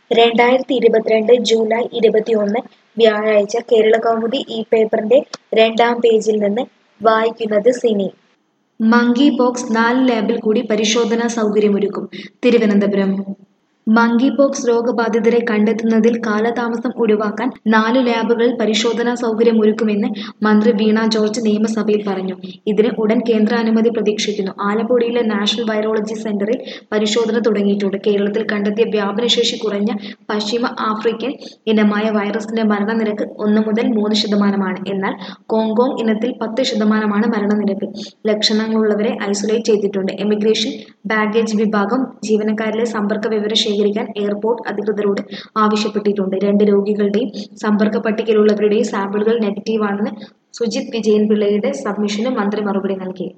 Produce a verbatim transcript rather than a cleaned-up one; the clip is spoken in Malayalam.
രണ്ടായിരത്തി ഇരുപത്തിരണ്ട് ജൂലൈ ഇരുപത്തിയൊന്ന് വ്യാഴാഴ്ച കേരളകൗമുദി ഈ പേപ്പറിന്റെ രണ്ടാം പേജിൽ നിന്ന് വായിക്കുന്നത് സിനി. മങ്കി പോക്സ് നാല് ലാബിൽ കൂടി പരിശോധനാ സൗകര്യമൊരുക്കും. തിരുവനന്തപുരം മങ്കി പോക്സ് രോഗബാധിതരെ കണ്ടെത്തുന്നതിൽ കാലതാമസം ഒഴിവാക്കാൻ നാലു ലാബുകളിൽ പരിശോധനാ സൗകര്യമൊരുക്കുമെന്ന് മന്ത്രി വീണ ജോർജ് നിയമസഭയിൽ പറഞ്ഞു. ഇതിന് ഉടൻ കേന്ദ്രാനുമതി പ്രതീക്ഷിക്കുന്നു. ആലപ്പുഴയിലെ നാഷണൽ വൈറോളജി സെന്ററിൽ പരിശോധന തുടങ്ങിയിട്ടുണ്ട്. കേരളത്തിൽ കണ്ടെത്തിയ വ്യാപനശേഷി കുറഞ്ഞ പശ്ചിമ ആഫ്രിക്കൻ ഇനമായ വൈറസിന്റെ മരണനിരക്ക് ഒന്ന് മുതൽ മൂന്ന് ശതമാനമാണ്. എന്നാൽ ഹോങ്കോങ് ഇനത്തിൽ പത്ത് ശതമാനമാണ് മരണനിരക്ക്. ലക്ഷണങ്ങളുള്ളവരെ ഐസൊലേറ്റ് ചെയ്തിട്ടുണ്ട്. എമിഗ്രേഷൻ ബാഗേജ് വിഭാഗം ജീവനക്കാരിലെ സമ്പർക്ക വിവരം ശേഖരിക്കാൻ എയർപോർട്ട് അധികൃതരോട് ആവശ്യപ്പെട്ടിട്ടുണ്ട്. രണ്ട് രോഗികളുടെയും സമ്പർക്ക പട്ടികയിലുള്ളവരുടെയും സാമ്പിളുകൾ നെഗറ്റീവാണെന്ന് സുജിത് വിജയൻപിള്ളയുടെ സബ്മിഷന് മന്ത്രി മറുപടി നൽകി.